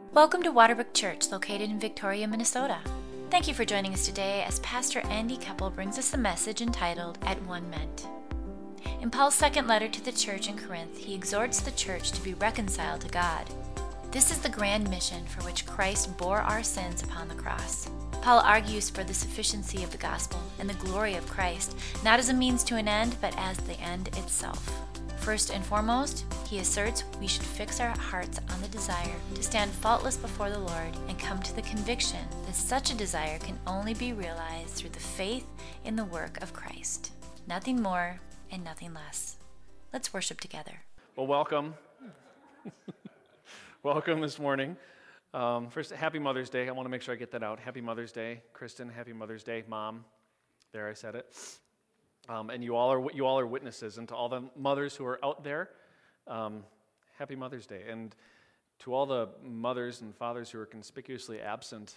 Welcome to Waterbrook Church, located in Victoria, Minnesota. Thank you for joining us today as Pastor Andy Keppel brings us a message entitled, At One Meant. In Paul's second letter to the church in Corinth, he exhorts the church to be reconciled to God. This is the grand mission for which Christ bore our sins upon the cross. Paul argues for the sufficiency of the gospel and the glory of Christ, not as a means to an end, but as the end itself. First and foremost, he asserts we should fix our hearts on the desire to stand faultless before the Lord and come to the conviction that such a desire can only be realized through the faith in the work of Christ. Nothing more and nothing less. Let's worship together. Well, welcome. Welcome this morning. First, happy Mother's Day. I want to make sure I get that out. Happy Mother's Day, Kristen. Happy Mother's Day, Mom. There, I said it. And you all are witnesses, and to all the mothers who are out there, happy Mother's Day. And to all the mothers and fathers who are conspicuously absent,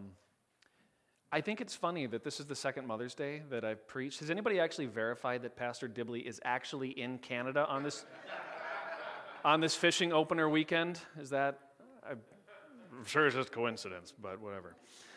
I think it's funny that this is the second Mother's Day that I've preached. Has anybody actually verified that Pastor Dibley is actually in Canada on this fishing opener weekend? Is that? I'm sure it's just coincidence, but whatever.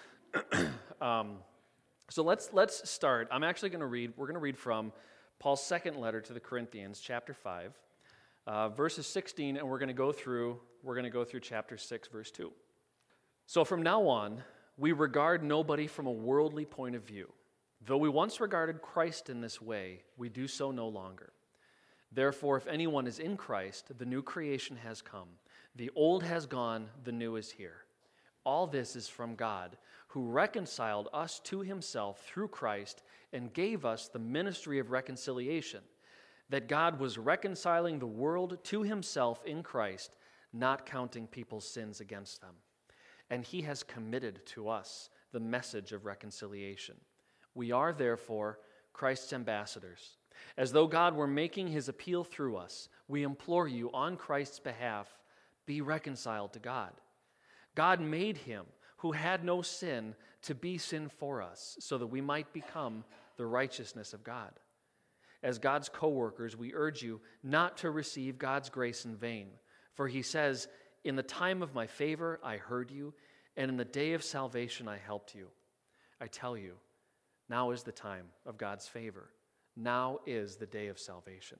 So let's start. I'm actually going to read. We're going to read from Paul's second letter to the Corinthians, chapter 5, verses 16, and we're going to go through chapter 6, verse 2. So from now on, we regard nobody from a worldly point of view. Though we once regarded Christ in this way, we do so no longer. Therefore, if anyone is in Christ, the new creation has come. The old has gone, the new is here. All this is from God, who reconciled us to himself through Christ and gave us the ministry of reconciliation, that God was reconciling the world to himself in Christ, not counting people's sins against them. And he has committed to us the message of reconciliation. We are, therefore, Christ's ambassadors. As though God were making his appeal through us, we implore you on Christ's behalf, be reconciled to God. God made him who had no sin to be sin for us, so that we might become the righteousness of God. As God's co-workers, we urge you not to receive God's grace in vain. For he says, in the time of my favor I heard you, and in the day of salvation I helped you. I tell you, now is the time of God's favor. Now is the day of salvation.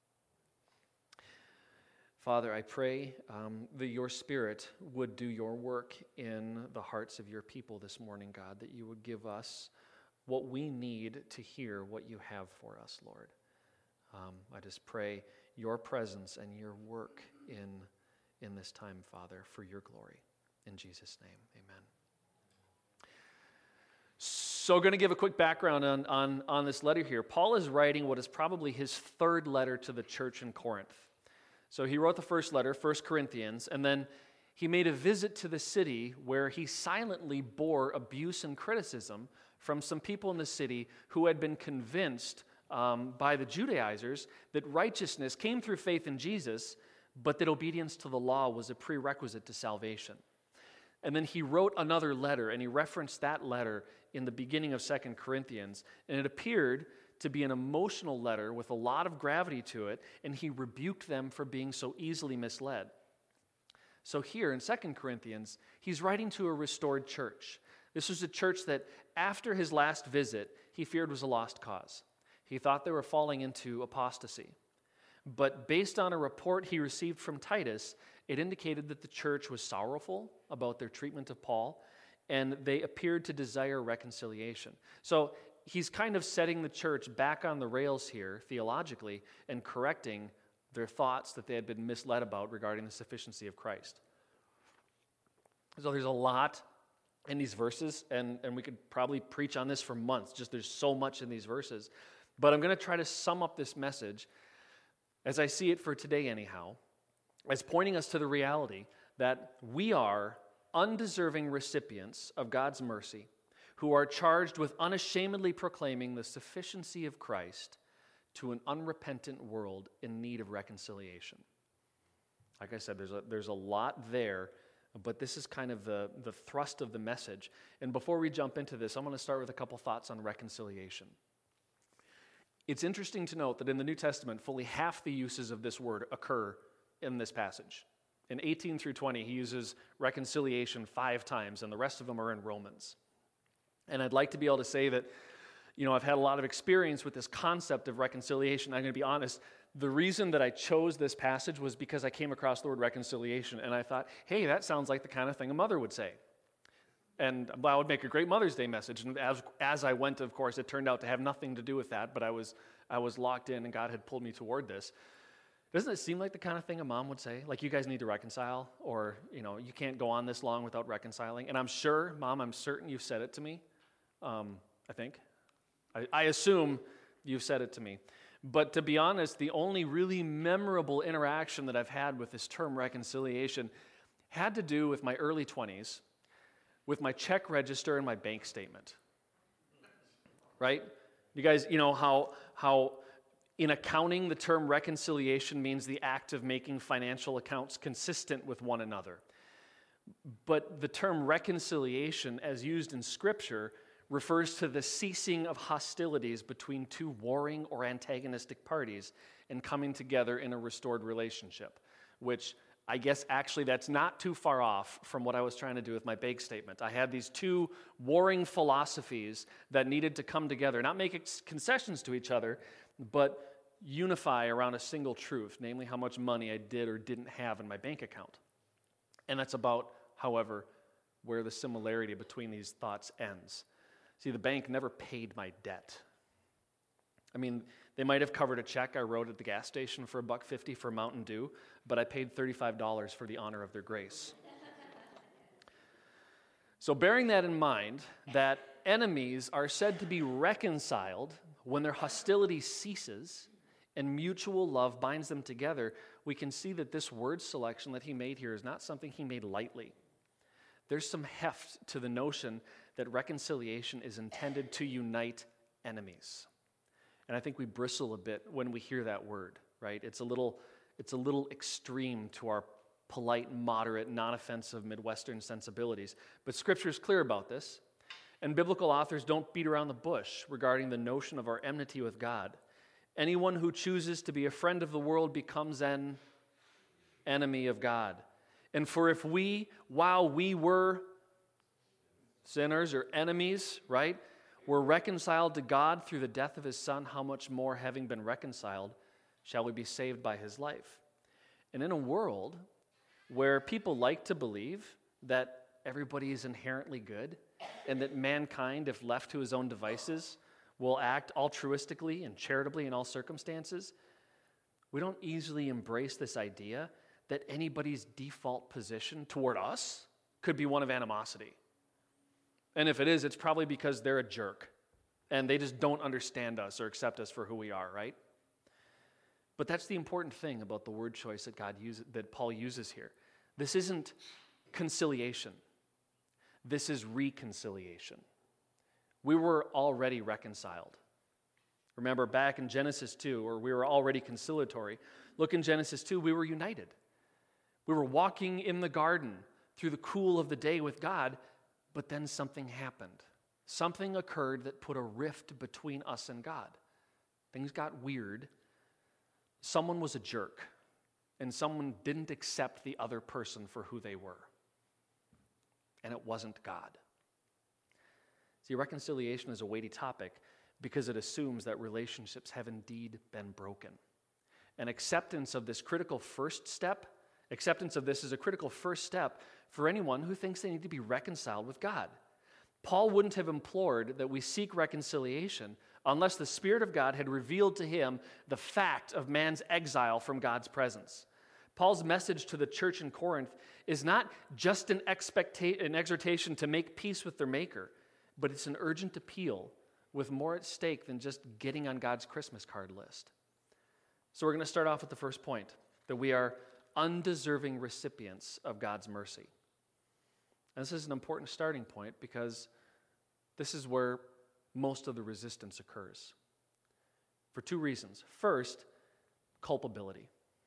Father, I pray that your Spirit would do your work in the hearts of your people this morning, God, that you would give us what we need to hear what you have for us, Lord. I just pray your presence and your work in this time, Father, for your glory. In Jesus' name, amen. So I'm going to give a quick background on this letter here. Paul is writing what is probably his third letter to the church in Corinth. So he wrote the first letter, 1 Corinthians, and then he made a visit to the city where he silently bore abuse and criticism from some people in the city who had been convinced by the Judaizers that righteousness came through faith in Jesus, but that obedience to the law was a prerequisite to salvation. And then he wrote another letter, and he referenced that letter in the beginning of 2 Corinthians, and it appeared to be an emotional letter with a lot of gravity to it, and he rebuked them for being so easily misled. So here in 2 Corinthians, he's writing to a restored church. This was a church that after his last visit, he feared was a lost cause. He thought they were falling into apostasy. But based on a report he received from Titus, it indicated that the church was sorrowful about their treatment of Paul, and they appeared to desire reconciliation. So he's kind of setting the church back on the rails here, theologically, and correcting their thoughts that they had been misled about regarding the sufficiency of Christ. So there's a lot in these verses, and we could probably preach on this for months. Just there's so much in these verses. But I'm going to try to sum up this message, as I see it for today anyhow, as pointing us to the reality that we are undeserving recipients of God's mercy, who are charged with unashamedly proclaiming the sufficiency of Christ to an unrepentant world in need of reconciliation. Like I said, there's a lot there, but this is kind of the thrust of the message. And before we jump into this, I'm going to start with a couple thoughts on reconciliation. It's interesting to note that in the New Testament, fully half the uses of this word occur in this passage. In 18 through 20, he uses reconciliation 5 times, and the rest of them are in Romans. And I'd like to be able to say that, I've had a lot of experience with this concept of reconciliation. I'm going to be honest. The reason that I chose this passage was because I came across the word reconciliation, and I thought, hey, that sounds like the kind of thing a mother would say. And that would make a great Mother's Day message. And as I went, of course, it turned out to have nothing to do with that, but I was locked in, and God had pulled me toward this. Doesn't it seem like the kind of thing a mom would say? Like, you guys need to reconcile, or, you can't go on this long without reconciling. And I'm sure, Mom, I'm certain you've said it to me. I think. I assume you've said it to me. But to be honest, the only really memorable interaction that I've had with this term reconciliation had to do with my early 20s, with my check register and my bank statement. Right? You guys, how in accounting the term reconciliation means the act of making financial accounts consistent with one another. But the term reconciliation, as used in Scripture, refers to the ceasing of hostilities between two warring or antagonistic parties and coming together in a restored relationship, which I guess actually that's not too far off from what I was trying to do with my bank statement. I had these two warring philosophies that needed to come together, not make concessions to each other, but unify around a single truth, namely how much money I did or didn't have in my bank account. And that's about, however, where the similarity between these thoughts ends. See, the bank never paid my debt. I mean, they might have covered a check I wrote at the gas station for $1.50 for Mountain Dew, but I paid $35 for the honor of their grace. So bearing that in mind, that enemies are said to be reconciled when their hostility ceases and mutual love binds them together, we can see that this word selection that he made here is not something he made lightly. There's some heft to the notion that reconciliation is intended to unite enemies. And I think we bristle a bit when we hear that word, right? It's a little extreme to our polite, moderate, non-offensive Midwestern sensibilities. But Scripture is clear about this, and biblical authors don't beat around the bush regarding the notion of our enmity with God. Anyone who chooses to be a friend of the world becomes an enemy of God. And for if we, while we were sinners or enemies, right, were reconciled to God through the death of his Son, how much more, having been reconciled, shall we be saved by his life? And in a world where people like to believe that everybody is inherently good and that mankind, if left to his own devices, will act altruistically and charitably in all circumstances, we don't easily embrace this idea that anybody's default position toward us could be one of animosity. And if it is, it's probably because they're a jerk and they just don't understand us or accept us for who we are, right? But that's the important thing about the word choice that Paul uses here. This isn't conciliation. This is reconciliation. We were already reconciled. Remember back in Genesis 2, or we were already conciliatory. Look in Genesis 2, we were united. We were walking in the garden through the cool of the day with God, but then something happened. Something occurred that put a rift between us and God. Things got weird. Someone was a jerk, and someone didn't accept the other person for who they were. And it wasn't God. See, reconciliation is a weighty topic because it assumes that relationships have indeed been broken. And acceptance of this is a critical first step for anyone who thinks they need to be reconciled with God. Paul wouldn't have implored that we seek reconciliation unless the Spirit of God had revealed to him the fact of man's exile from God's presence. Paul's message to the church in Corinth is not just an exhortation to make peace with their Maker, but it's an urgent appeal with more at stake than just getting on God's Christmas card list. So we're going to start off with the first point, that we are undeserving recipients of God's mercy. And this is an important starting point because this is where most of the resistance occurs. For two reasons. First, culpability.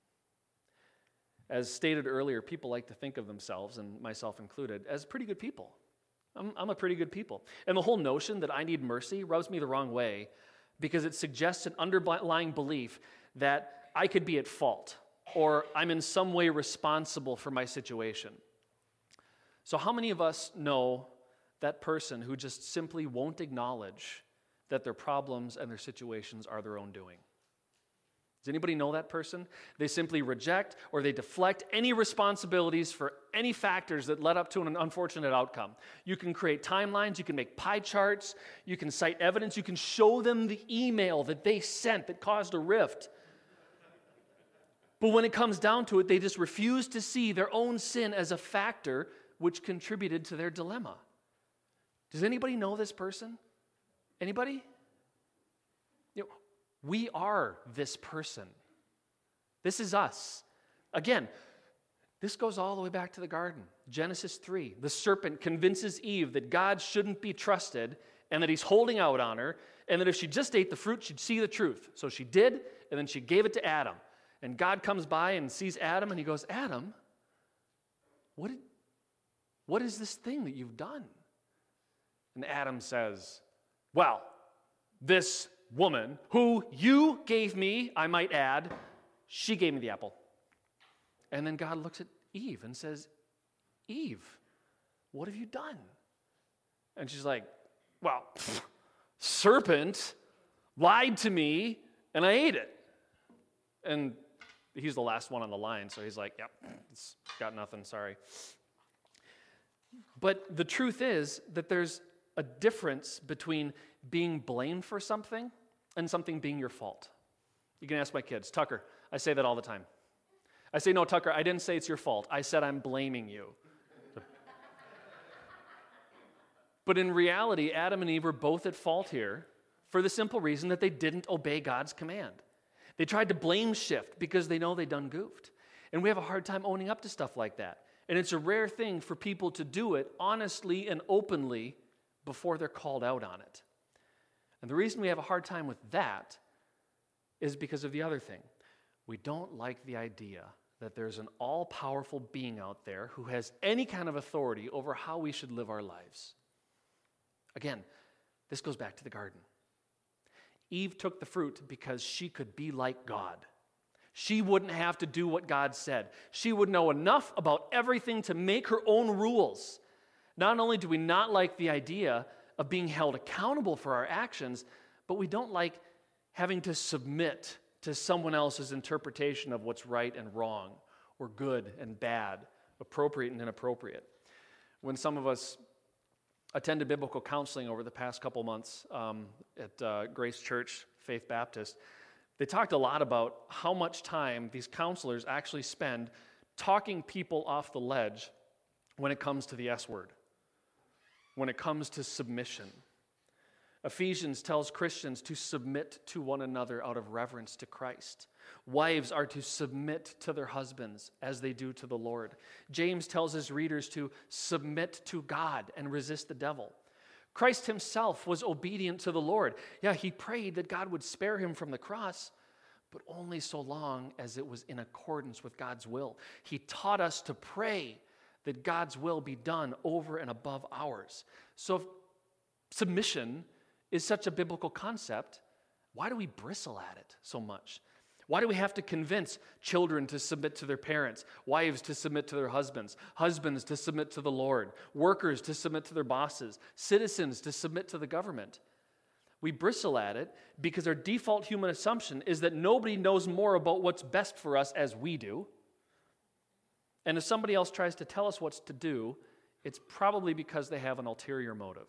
As stated earlier, people like to think of themselves, and myself included, as pretty good people. I'm a pretty good people. And the whole notion that I need mercy rubs me the wrong way because it suggests an underlying belief that I could be at fault. or I'm in some way responsible for my situation. So how many of us know that person who just simply won't acknowledge that their problems and their situations are their own doing? Does anybody know that person? They simply reject or they deflect any responsibilities for any factors that led up to an unfortunate outcome. You can create timelines, you can make pie charts, you can cite evidence, you can show them the email that they sent that caused a rift. But when it comes down to it, they just refuse to see their own sin as a factor which contributed to their dilemma. Does anybody know this person? Anybody? We are this person. This is us. Again, this goes all the way back to the garden. Genesis 3. The serpent convinces Eve that God shouldn't be trusted and that he's holding out on her, and that if she just ate the fruit, she'd see the truth. So she did, and then she gave it to Adam. And God comes by and sees Adam, and he goes, Adam, what is this thing that you've done? And Adam says, well, this woman, who you gave me, I might add, she gave me the apple. And then God looks at Eve and says, Eve, what have you done? And she's like, well, serpent lied to me and I ate it. And he's the last one on the line, so he's like, yep, it's got nothing, sorry. But the truth is that there's a difference between being blamed for something and something being your fault. You can ask my kids. Tucker, I say that all the time. I say, no, Tucker, I didn't say it's your fault. I said I'm blaming you. But in reality, Adam and Eve were both at fault here for the simple reason that they didn't obey God's command. They tried to blame shift because they know they done goofed. And we have a hard time owning up to stuff like that. And it's a rare thing for people to do it honestly and openly before they're called out on it. And the reason we have a hard time with that is because of the other thing. We don't like the idea that there's an all-powerful being out there who has any kind of authority over how we should live our lives. Again, this goes back to the garden. Eve took the fruit because she could be like God. She wouldn't have to do what God said. She would know enough about everything to make her own rules. Not only do we not like the idea of being held accountable for our actions, but we don't like having to submit to someone else's interpretation of what's right and wrong, or good and bad, appropriate and inappropriate. When some of us attended biblical counseling over the past couple months at Grace Church Faith Baptist, they talked a lot about how much time these counselors actually spend talking people off the ledge when it comes to the S word, when it comes to submission. Ephesians tells Christians to submit to one another out of reverence to Christ. Wives are to submit to their husbands as they do to the Lord. James tells his readers to submit to God and resist the devil. Christ himself was obedient to the Lord. Yeah, he prayed that God would spare him from the cross, but only so long as it was in accordance with God's will. He taught us to pray that God's will be done over and above ours. So if submission is such a biblical concept, why do we bristle at it so much? Why do we have to convince children to submit to their parents, wives to submit to their husbands, husbands to submit to the Lord, workers to submit to their bosses, citizens to submit to the government? We bristle at it because our default human assumption is that nobody knows more about what's best for us as we do. And if somebody else tries to tell us what to do, it's probably because they have an ulterior motive.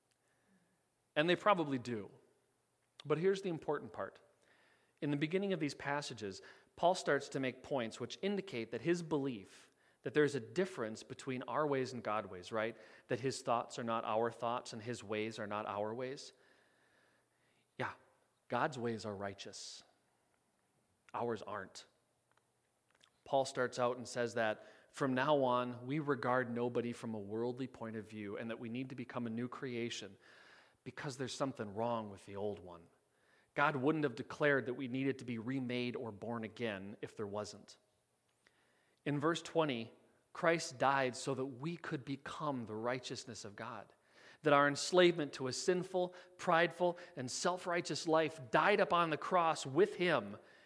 And they probably do. But here's the important part. In the beginning of these passages, Paul starts to make points which indicate that his belief that there's a difference between our ways and God's ways, right? That his thoughts are not our thoughts and his ways are not our ways. Yeah, God's ways are righteous. Ours aren't. Paul starts out and says that from now on, we regard nobody from a worldly point of view and that we need to become a new creation because there's something wrong with the old one. God wouldn't have declared that we needed to be remade or born again if there wasn't. In verse 20, Christ died so that we could become the righteousness of God, that our enslavement to a sinful, prideful, and self-righteous life died upon the cross with him,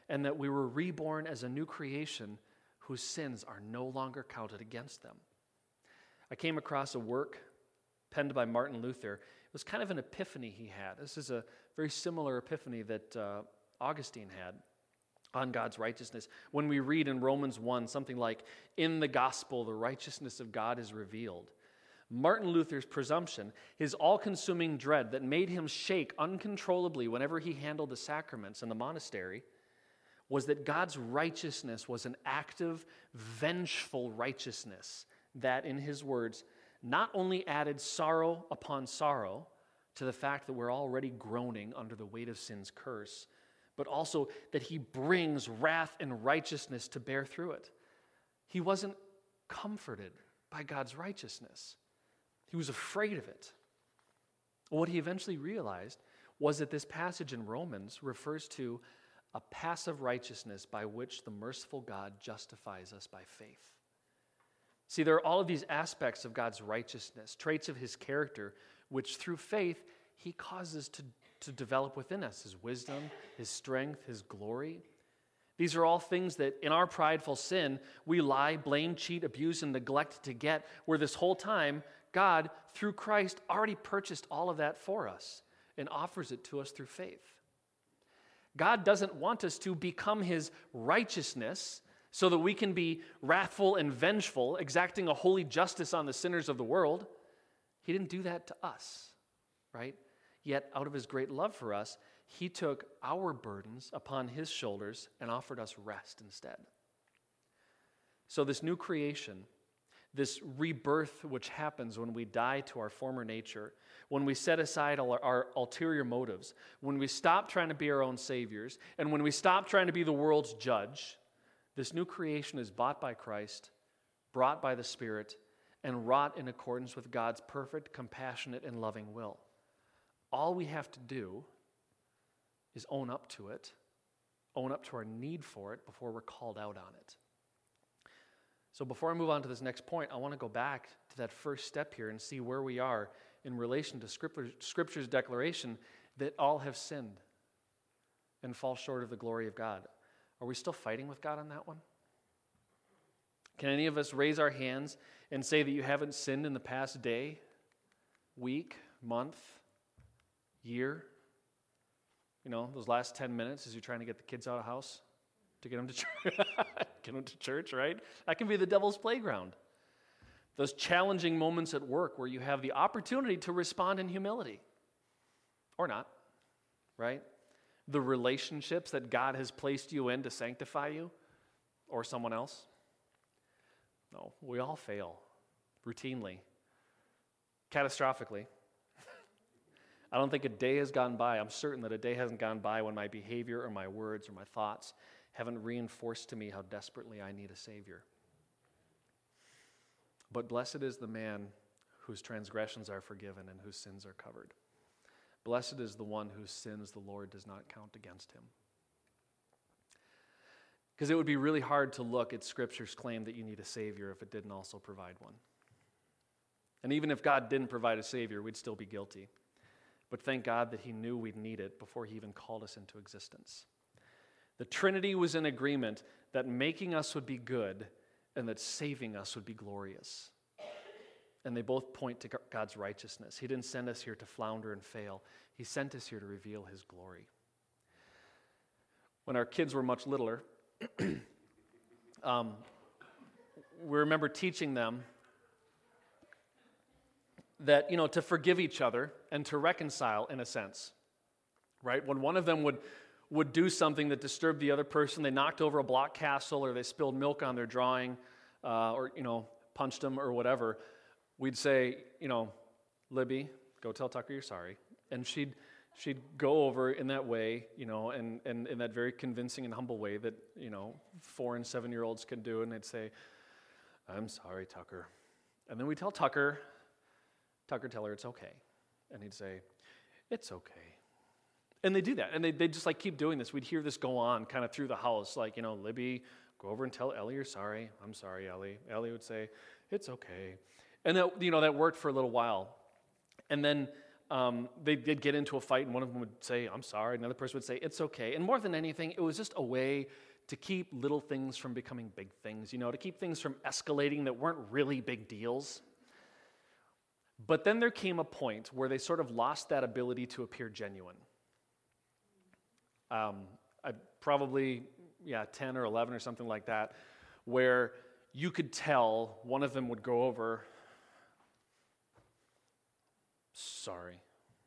and that we were reborn as a new creation whose sins are no longer counted against them. I came across a work penned by Martin Luther. It was kind of an epiphany he had. This is a very similar epiphany that Augustine had on God's righteousness. When we read in Romans 1 something like, "In the gospel, the righteousness of God is revealed," Martin Luther's presumption, his all-consuming dread that made him shake uncontrollably whenever he handled the sacraments in the monastery, was that God's righteousness was an active, vengeful righteousness that, in his words, not only added sorrow upon sorrow to the fact that we're already groaning under the weight of sin's curse, but also that he brings wrath and righteousness to bear through it. He wasn't comforted by God's righteousness. He was afraid of it. What he eventually realized was that this passage in Romans refers to a passive righteousness by which the merciful God justifies us by faith. See, there are all of these aspects of God's righteousness, traits of his character, which through faith he causes to develop within us, his wisdom, his strength, his glory. These are all things that in our prideful sin, we lie, blame, cheat, abuse, and neglect to get, where this whole time, God, through Christ, already purchased all of that for us and offers it to us through faith. God doesn't want us to become his righteousness so that we can be wrathful and vengeful, exacting a holy justice on the sinners of the world. He didn't do that to us, right? Yet, out of his great love for us, he took our burdens upon his shoulders and offered us rest instead. So this new creation, this rebirth which happens when we die to our former nature, when we set aside our ulterior motives, when we stop trying to be our own saviors, and when we stop trying to be the world's judge, this new creation is bought by Christ, brought by the Spirit, and wrought in accordance with God's perfect, compassionate, and loving will. All we have to do is own up to it, own up to our need for it before we're called out on it. So before I move on to this next point, I want to go back to that first step here and see where we are in relation to Scripture's declaration that all have sinned and fall short of the glory of God. Are we still fighting with God on that one? Can any of us raise our hands and say that you haven't sinned in the past day, week, month, year? You know, those last 10 minutes as you're trying to get the kids out of the house to get them to church, get them to church, right? That can be the devil's playground. Those challenging moments at work where you have the opportunity to respond in humility. Or not, right? The relationships that God has placed you in to sanctify you or someone else. No, we all fail routinely, catastrophically. I don't think a day has gone by. I'm certain that a day hasn't gone by when my behavior or my words or my thoughts haven't reinforced to me how desperately I need a Savior. But blessed is the man whose transgressions are forgiven and whose sins are covered. Blessed is the one whose sins the Lord does not count against him. Because it would be really hard to look at Scripture's claim that you need a Savior if it didn't also provide one. And even if God didn't provide a Savior, we'd still be guilty. But thank God that he knew we'd need it before he even called us into existence. The Trinity was in agreement that making us would be good and that saving us would be glorious. And they both point to God's righteousness. He didn't send us here to flounder and fail. He sent us here to reveal his glory. When our kids were much littler, we remember teaching them that, to forgive each other and to reconcile in a sense, right? When one of them would do something that disturbed the other person, they knocked over a block castle or they spilled milk on their drawing or punched them or whatever, we'd say, Libby, go tell Tucker you're sorry. And she'd go over in that way, and in that very convincing and humble way that, 4 and 7-year-olds can do, and they'd say, I'm sorry, Tucker. And then we'd tell Tucker, tell her it's okay. And he'd say, it's okay. And they do that. And they just keep doing this. We'd hear this go on kind of through the house. Libby, go over and tell Ellie you're sorry. I'm sorry, Ellie. Ellie would say, it's okay. And that worked for a little while. And then they did get into a fight, and one of them would say, I'm sorry. Another person would say, it's okay. And more than anything, it was just a way to keep little things from becoming big things, to keep things from escalating that weren't really big deals. But then there came a point where they sort of lost that ability to appear genuine. Probably 10 or 11 or something like that, where you could tell one of them would go over, sorry.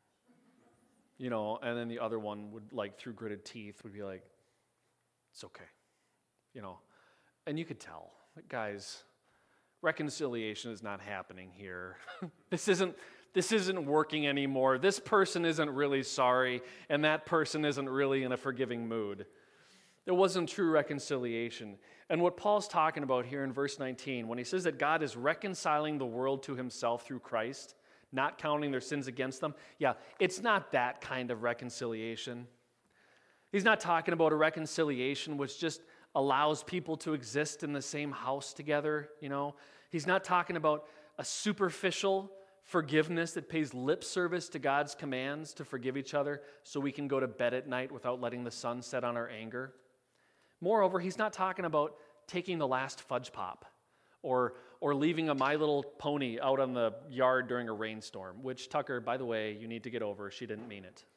And then the other one would, through gritted teeth, would be like, it's okay. And you could tell, guys, reconciliation is not happening here. This isn't working anymore. This person isn't really sorry, and that person isn't really in a forgiving mood. There wasn't true reconciliation. And what Paul's talking about here in verse 19, when he says that God is reconciling the world to himself through Christ, not counting their sins against them, it's not that kind of reconciliation. He's not talking about a reconciliation which just allows people to exist in the same house together, He's not talking about a superficial forgiveness that pays lip service to God's commands to forgive each other so we can go to bed at night without letting the sun set on our anger. Moreover, he's not talking about taking the last fudge pop or leaving a My Little Pony out on the yard during a rainstorm, which, Tucker, by the way, you need to get over. She didn't mean it.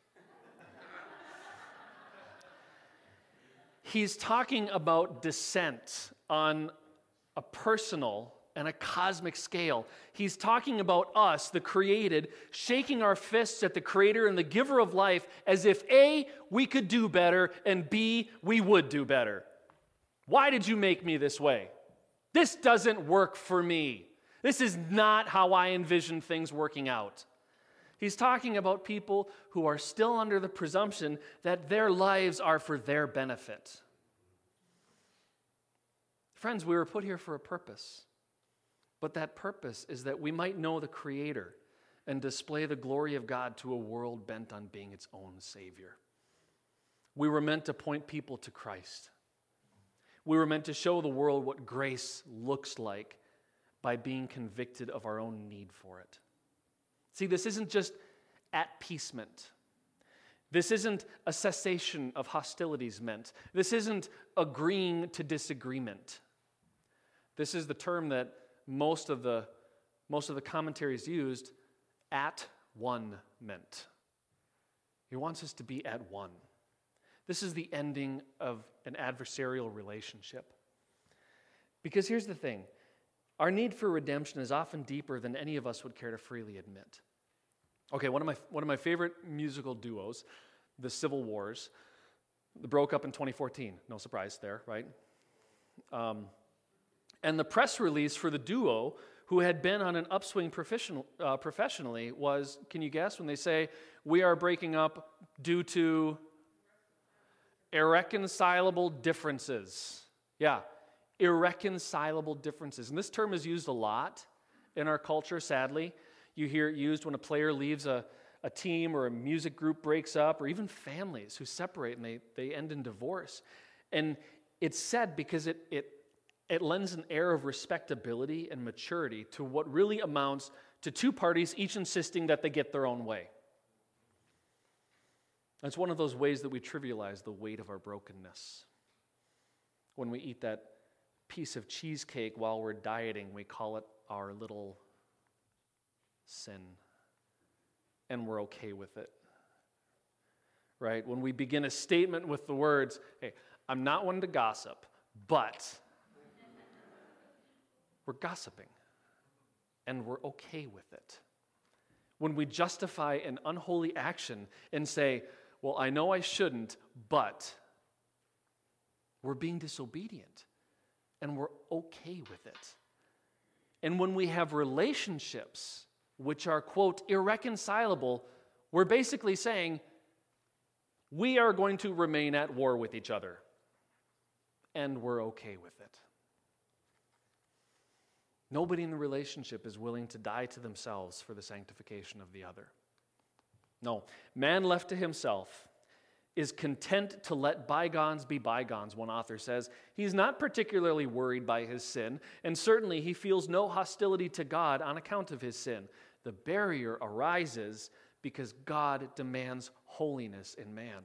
He's talking about dissent on a personal and a cosmic scale. He's talking about us, the created, shaking our fists at the creator and the giver of life as if A, we could do better, and B, we would do better. Why did you make me this way? This doesn't work for me. This is not how I envision things working out. He's talking about people who are still under the presumption that their lives are for their benefit. Friends, we were put here for a purpose. But that purpose is that we might know the Creator and display the glory of God to a world bent on being its own Savior. We were meant to point people to Christ. We were meant to show the world what grace looks like by being convicted of our own need for it. See, this isn't just appeasement. This isn't a cessation of hostilities meant. This isn't agreeing to disagreement. This is the term that most of the commentaries used, at one meant. He wants us to be at one. This is the ending of an adversarial relationship. Because here's the thing, our need for redemption is often deeper than any of us would care to freely admit. Okay, one of my favorite musical duos, the Civil Wars, broke up in 2014. No surprise there, right? And the press release for the duo, who had been on an upswing professionally, was, can you guess, when they say, we are breaking up due to irreconcilable differences. Yeah, irreconcilable differences. And this term is used a lot in our culture, sadly. You hear it used when a player leaves a team or a music group breaks up, or even families who separate and they end in divorce. And it's said because it lends an air of respectability and maturity to what really amounts to two parties each insisting that they get their own way. It's one of those ways that we trivialize the weight of our brokenness. When we eat that piece of cheesecake while we're dieting, we call it our little sin, and we're okay with it. Right? When we begin a statement with the words, hey, I'm not one to gossip, but we're gossiping, and we're okay with it. When we justify an unholy action and say, well, I know I shouldn't, but we're being disobedient, and we're okay with it. And when we have relationships which are, quote, irreconcilable, we're basically saying we are going to remain at war with each other, and we're okay with it. Nobody in the relationship is willing to die to themselves for the sanctification of the other. No, man left to himself is content to let bygones be bygones, one author says. He's not particularly worried by his sin, and certainly he feels no hostility to God on account of his sin. The barrier arises because God demands holiness in man.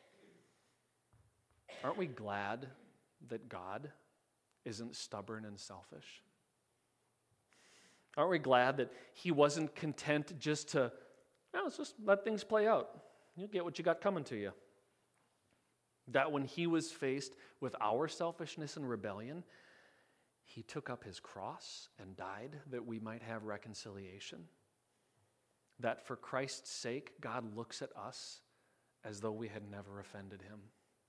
Aren't we glad that God isn't stubborn and selfish? Aren't we glad that he wasn't content just to, let's just let things play out. You'll get what you got coming to you. That when he was faced with our selfishness and rebellion, he took up his cross and died that we might have reconciliation. That for Christ's sake, God looks at us as though we had never offended him.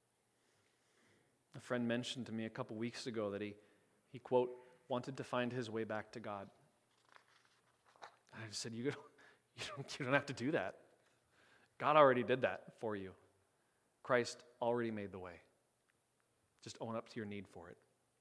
A friend mentioned to me a couple weeks ago that he quote, wanted to find his way back to God. And I just said, you don't have to do that. God already did that for you. Christ already made the way. Just own up to your need for it.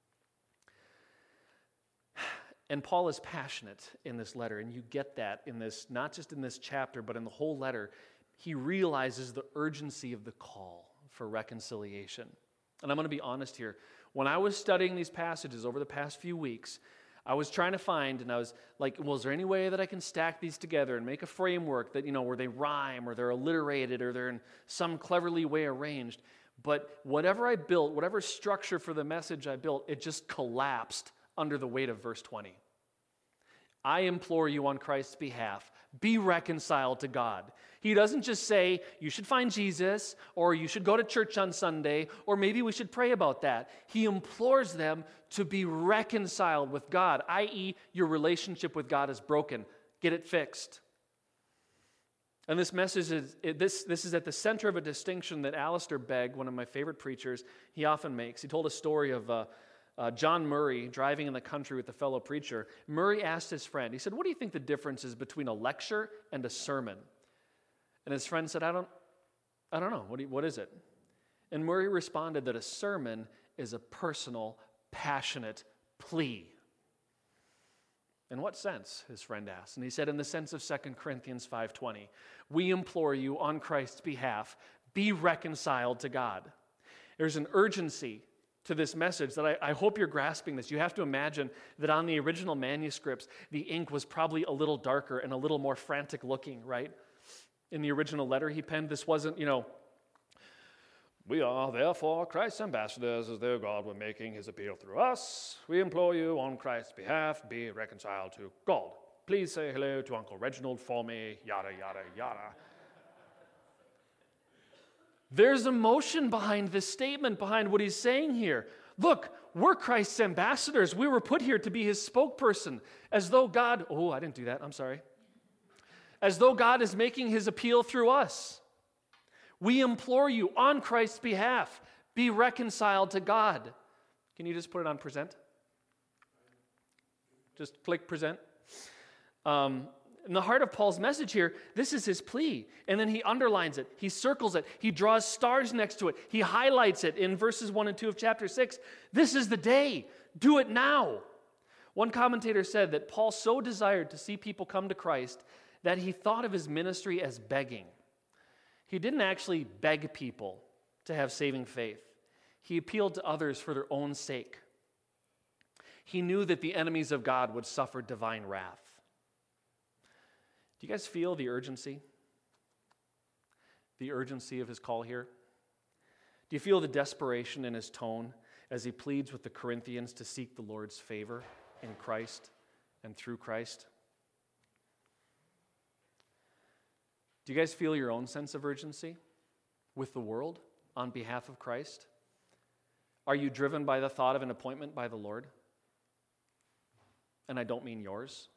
And Paul is passionate in this letter, and you get that in this, not just in this chapter, but in the whole letter. He realizes the urgency of the call for reconciliation. And I'm going to be honest here. When I was studying these passages over the past few weeks, I was trying to find, and I was like, well, is there any way that I can stack these together and make a framework that, where they rhyme or they're alliterated or they're in some cleverly way arranged? But whatever I built, whatever structure for the message I built, it just collapsed under the weight of verse 20. I implore you on Christ's behalf, be reconciled to God. He doesn't just say, you should find Jesus, or you should go to church on Sunday, or maybe we should pray about that. He implores them to be reconciled with God, i.e., your relationship with God is broken. Get it fixed. And this message this is at the center of a distinction that Alistair Begg, one of my favorite preachers, he often makes. He told a story of John Murray driving in the country with a fellow preacher. Murray asked his friend, he said, what do you think the difference is between a lecture and a sermon? And his friend said, I don't know. What is it? And Murray responded that a sermon is a personal, passionate plea. In what sense? His friend asked. And he said, in the sense of 2 Corinthians 5:20, we implore you on Christ's behalf, be reconciled to God. There's an urgency to this message that I hope you're grasping this. You have to imagine that on the original manuscripts, the ink was probably a little darker and a little more frantic looking, right? In the original letter he penned, this wasn't, we are therefore Christ's ambassadors, as though God were making his appeal through us. We implore you on Christ's behalf, be reconciled to God. Please say hello to Uncle Reginald for me, yada, yada, yada. There's emotion behind this statement, behind what he's saying here. Look, we're Christ's ambassadors. We were put here to be his spokesperson, as though God, I didn't do that, I'm sorry. As though God is making his appeal through us. We implore you on Christ's behalf, be reconciled to God. Can you just put it on present? Just click present. In the heart of Paul's message here, this is his plea. And then he underlines it. He circles it. He draws stars next to it. He highlights it in verses 1 and 2 of chapter 6. This is the day. Do it now. One commentator said that Paul so desired to see people come to Christ that he thought of his ministry as begging. He didn't actually beg people to have saving faith. He appealed to others for their own sake. He knew that the enemies of God would suffer divine wrath. Do you guys feel the urgency? The urgency of his call here? Do you feel the desperation in his tone as he pleads with the Corinthians to seek the Lord's favor in Christ and through Christ? Do you guys feel your own sense of urgency with the world on behalf of Christ? Are you driven by the thought of an appointment by the Lord? And I don't mean yours.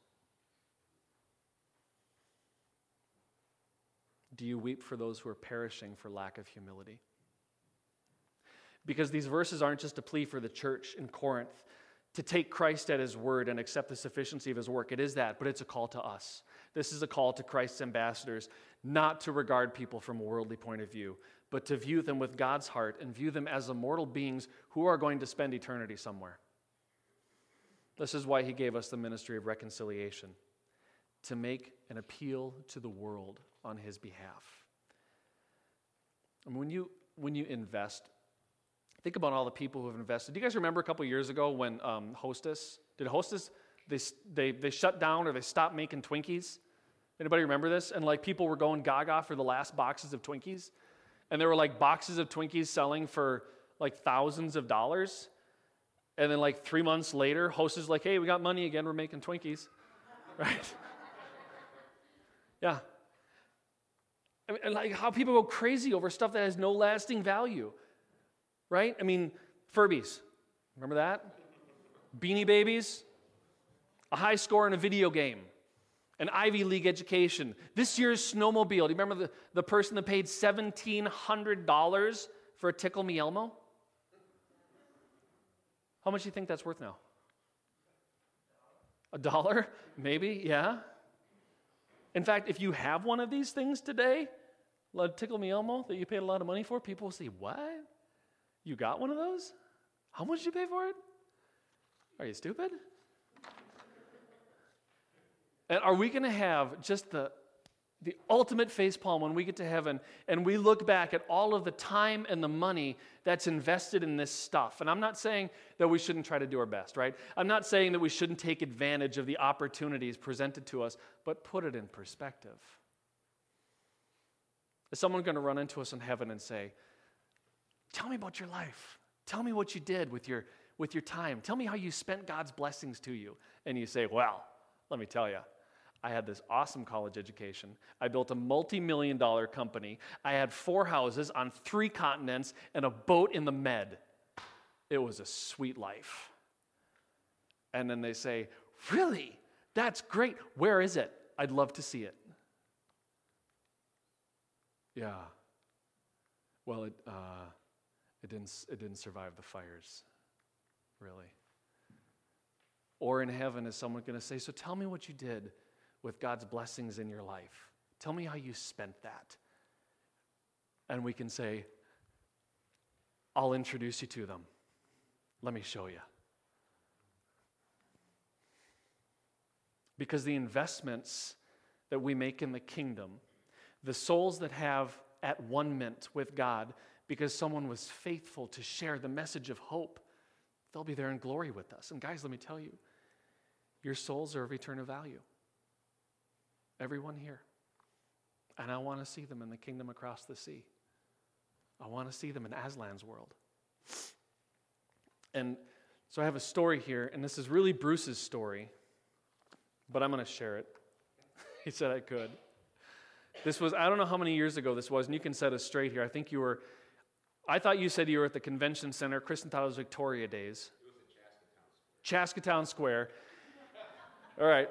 Do you weep for those who are perishing for lack of humility? Because these verses aren't just a plea for the church in Corinth to take Christ at his word and accept the sufficiency of his work. It is that, but it's a call to us. This is a call to Christ's ambassadors, not to regard people from a worldly point of view, but to view them with God's heart and view them as immortal beings who are going to spend eternity somewhere. This is why he gave us the ministry of reconciliation, to make an appeal to the world on his behalf. And when you invest, think about all the people who have invested. Do you guys remember a couple years ago when Hostess, they shut down or they stopped making Twinkies? Anybody remember this? And like people were going gaga for the last boxes of Twinkies. And there were like boxes of Twinkies selling for like thousands of dollars. And then like 3 months later, host is like, hey, we got money again. We're making Twinkies. Right? Yeah. I mean, like how people go crazy over stuff that has no lasting value. Right? I mean, Furbies. Remember that? Beanie Babies. A high score in a video game. An Ivy League education. This year's snowmobile. Do you remember the person that paid $1,700 for a Tickle Me Elmo? How much do you think that's worth now? $1? Maybe, yeah. In fact, if you have one of these things today, a Tickle Me Elmo that you paid a lot of money for, people will say, what? You got one of those? How much did you pay for it? Are you stupid? And are we going to have just the ultimate facepalm when we get to heaven and we look back at all of the time and the money that's invested in this stuff? And I'm not saying that we shouldn't try to do our best, right? I'm not saying that we shouldn't take advantage of the opportunities presented to us, but put it in perspective. Is someone going to run into us in heaven and say, tell me about your life. Tell me what you did with your time. Tell me how you spent God's blessings to you. And you say, well, let me tell you. I had this awesome college education. I built a multi-million-dollar company. I had 4 houses on 3 continents and a boat in the Med. It was a sweet life. And then they say, really? That's great. Where is it? I'd love to see it. Yeah. Well, it didn't survive the fires, really. Or in heaven, is someone going to say, so tell me what you did with God's blessings in your life. Tell me how you spent that. And we can say, I'll introduce you to them. Let me show you. Because the investments that we make in the kingdom, the souls that have at one ment with God, because someone was faithful to share the message of hope, they'll be there in glory with us. And guys, let me tell you, your souls are of eternal value. Everyone here. And I want to see them in the kingdom across the sea. I want to see them in Aslan's world. And so I have a story here, and this is really Bruce's story, but I'm going to share it. He said I could. This was, I don't know how many years ago this was, and you can set us straight here. I thought you said you were at the convention center. Kristen thought it was Victoria Days. It was at Chaskatown Square. All right.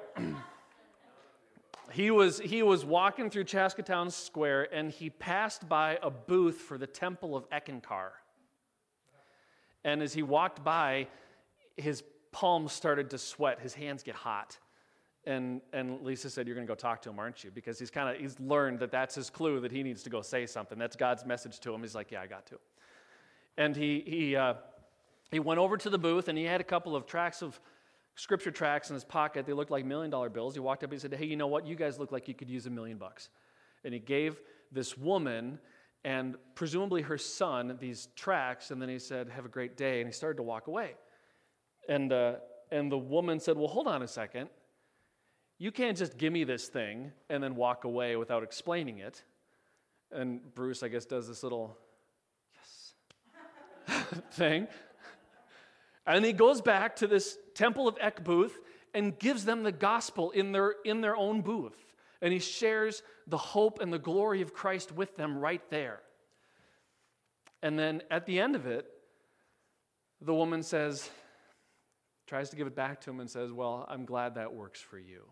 He was walking through Chaskatown Square, and he passed by a booth for the Temple of Eckankar. And as he walked by, his palms started to sweat. His hands get hot. And Lisa said, you're going to go talk to him, aren't you? Because he's learned that that's his clue that he needs to go say something. That's God's message to him. He's like, yeah, I got to. And he went over to the booth, and he had a couple of scripture tracts in his pocket. They looked like $1 million bills. He walked up and he said, hey, you know what? You guys look like you could use $1 million. And he gave this woman and presumably her son these tracts, and then he said, have a great day, and he started to walk away. And the woman said, well, hold on a second. You can't just give me this thing and then walk away without explaining it. And Bruce, I guess, does this little yes thing. And he goes back to this Temple of Ek booth and gives them the gospel in their own booth. And he shares the hope and the glory of Christ with them right there. And then at the end of it, the woman tries to give it back to him and says, well, I'm glad that works for you.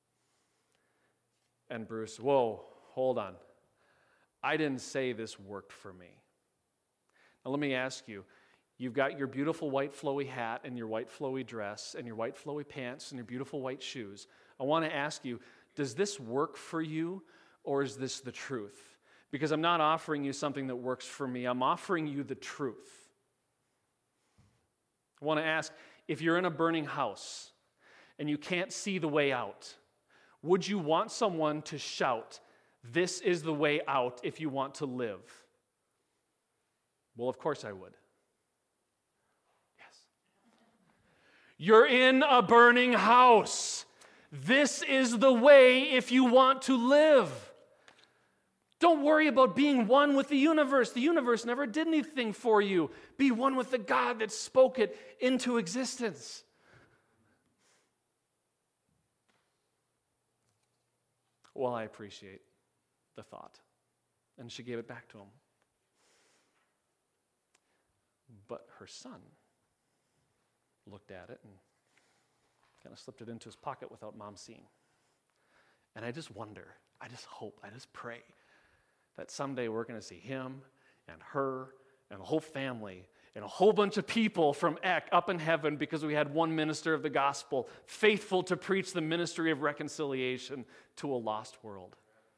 And Bruce, whoa, hold on. I didn't say this worked for me. Now let me ask you, you've got your beautiful white flowy hat and your white flowy dress and your white flowy pants and your beautiful white shoes. I want to ask you, does this work for you, or is this the truth? Because I'm not offering you something that works for me. I'm offering you the truth. I want to ask, if you're in a burning house and you can't see the way out, would you want someone to shout, this is the way out if you want to live? Well, of course I would. Yes. You're in a burning house. This is the way if you want to live. Don't worry about being one with the universe. The universe never did anything for you. Be one with the God that spoke it into existence. Well, I appreciate the thought. And she gave it back to him. But her son looked at it and kind of slipped it into his pocket without mom seeing. And I just wonder, I just hope, I just pray that someday we're going to see him and her and the whole family and a whole bunch of people from Eck up in heaven because we had one minister of the gospel faithful to preach the ministry of reconciliation to a lost world.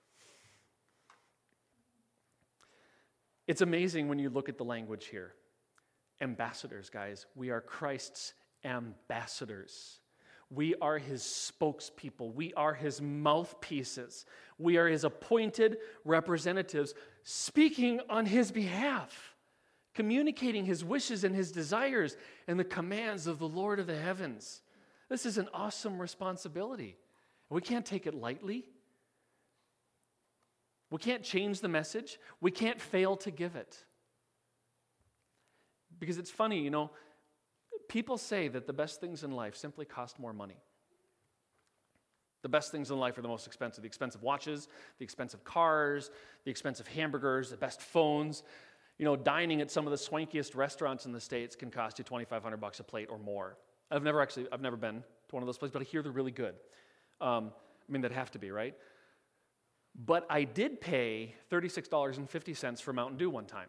It's amazing when you look at the language here. Ambassadors, guys. We are Christ's ambassadors. We are his spokespeople. We are his mouthpieces. We are his appointed representatives speaking on his behalf, communicating his wishes and his desires and the commands of the Lord of the heavens. This is an awesome responsibility. We can't take it lightly. We can't change the message. We can't fail to give it. Because it's funny, people say that the best things in life simply cost more money. The best things in life are the most expensive. The expensive watches, the expensive cars, the expensive hamburgers, the best phones. Dining at some of the swankiest restaurants in the States can cost you $2,500 a plate or more. I've never been to one of those places, but I hear they're really good. They'd have to be, right? But I did pay $36.50 for Mountain Dew one time.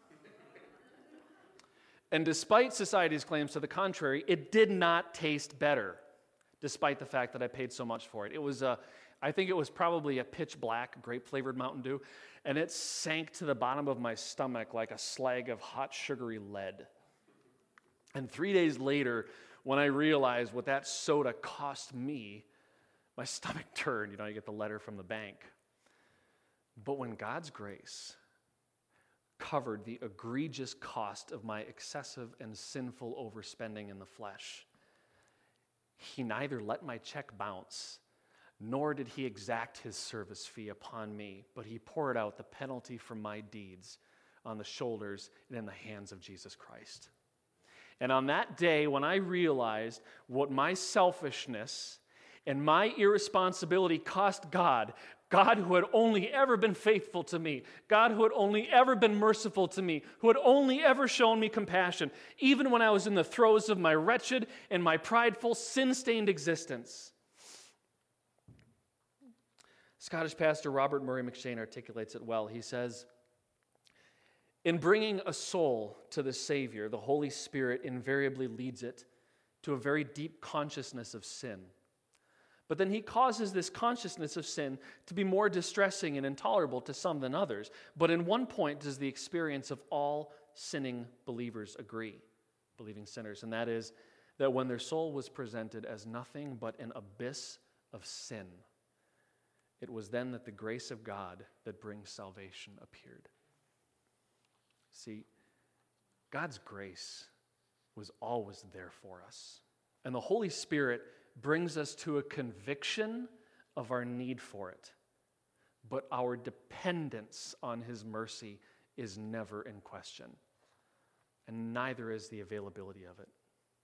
And despite society's claims to the contrary, it did not taste better, despite the fact that I paid so much for it. I think it was probably a pitch black, grape-flavored Mountain Dew, and it sank to the bottom of my stomach like a slag of hot, sugary lead. And 3 days later, when I realized what that soda cost me, my stomach turned. You get the letter from the bank. But when God's grace covered the egregious cost of my excessive and sinful overspending in the flesh, he neither let my check bounce, nor did he exact his service fee upon me, but he poured out the penalty for my deeds on the shoulders and in the hands of Jesus Christ. And on that day, when I realized what my selfishness and my irresponsibility cost God who had only ever been faithful to me, God who had only ever been merciful to me, who had only ever shown me compassion, even when I was in the throes of my wretched and my prideful, sin-stained existence. Scottish pastor Robert Murray McCheyne articulates it well. He says, "In bringing a soul to the Savior, the Holy Spirit invariably leads it to a very deep consciousness of sin. But then he causes this consciousness of sin to be more distressing and intolerable to some than others. But in one point does the experience of all sinning believers agree, believing sinners, and that is that when their soul was presented as nothing but an abyss of sin, it was then that the grace of God that brings salvation appeared." See, God's grace was always there for us. And the Holy Spirit brings us to a conviction of our need for it. But our dependence on his mercy is never in question. And neither is the availability of it.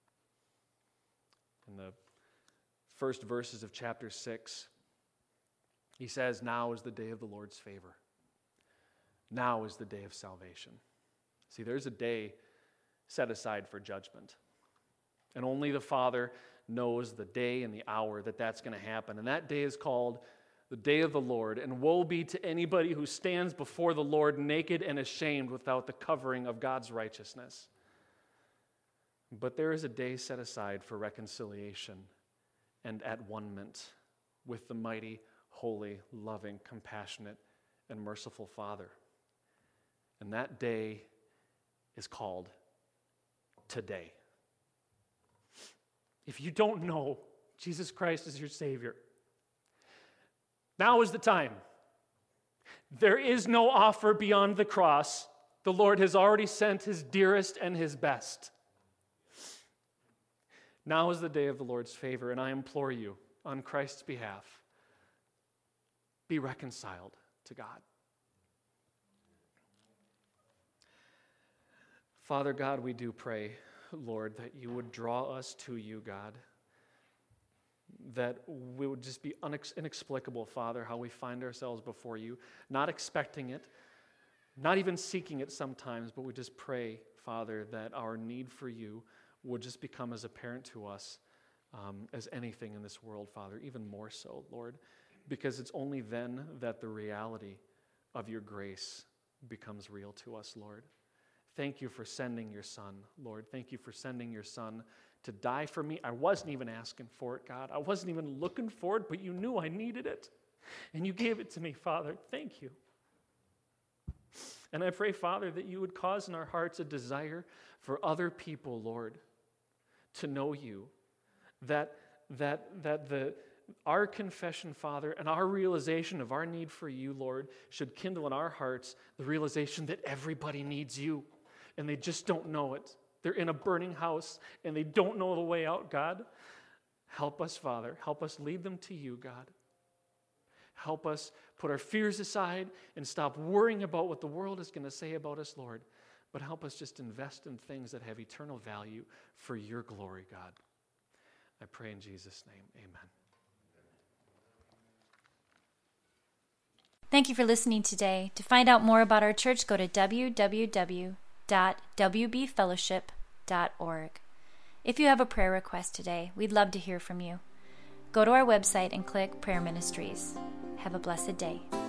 In the first verses of chapter 6, he says, "Now is the day of the Lord's favor. Now is the day of salvation." See, there's a day set aside for judgment. And only the Father knows the day and the hour that that's going to happen. And that day is called the day of the Lord. And woe be to anybody who stands before the Lord naked and ashamed without the covering of God's righteousness. But there is a day set aside for reconciliation and at-one-ment with the mighty, holy, loving, compassionate, and merciful Father. And that day is called today. If you don't know Jesus Christ as your Savior, now is the time. There is no offer beyond the cross. The Lord has already sent his dearest and his best. Now is the day of the Lord's favor, and I implore you, on Christ's behalf, be reconciled to God. Father God, we do pray, Lord, that you would draw us to you, God. That we would just be inexplicable, Father, how we find ourselves before you, not expecting it, not even seeking it sometimes, but we just pray, Father, that our need for you would just become as apparent to us as anything in this world, Father, even more so, Lord, because it's only then that the reality of your grace becomes real to us, Lord. Thank you for sending your Son, Lord. Thank you for sending your Son to die for me. I wasn't even asking for it, God. I wasn't even looking for it, but you knew I needed it. And you gave it to me, Father. Thank you. And I pray, Father, that you would cause in our hearts a desire for other people, Lord, to know you. That our confession, Father, and our realization of our need for you, Lord, should kindle in our hearts the realization that everybody needs you, and they just don't know it. They're in a burning house, and they don't know the way out, God. Help us, Father. Help us lead them to you, God. Help us put our fears aside and stop worrying about what the world is going to say about us, Lord. But help us just invest in things that have eternal value for your glory, God. I pray in Jesus' name, amen. Thank you for listening today. To find out more about our church, go to www.wbfellowship.org. If you have a prayer request today, we'd love to hear from you. Go to our website and click Prayer Ministries. Have a blessed day.